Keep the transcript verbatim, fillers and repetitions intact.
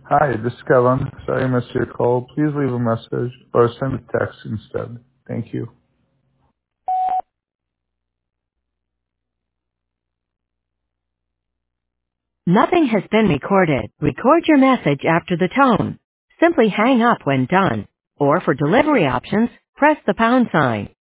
Hi, this is Kevin. Sorry I missed your call. Please leave a message or send a text instead. Thank you. Nothing has been recorded. Record your message after the tone. Simply hang up when done. Or for delivery options, press the pound sign.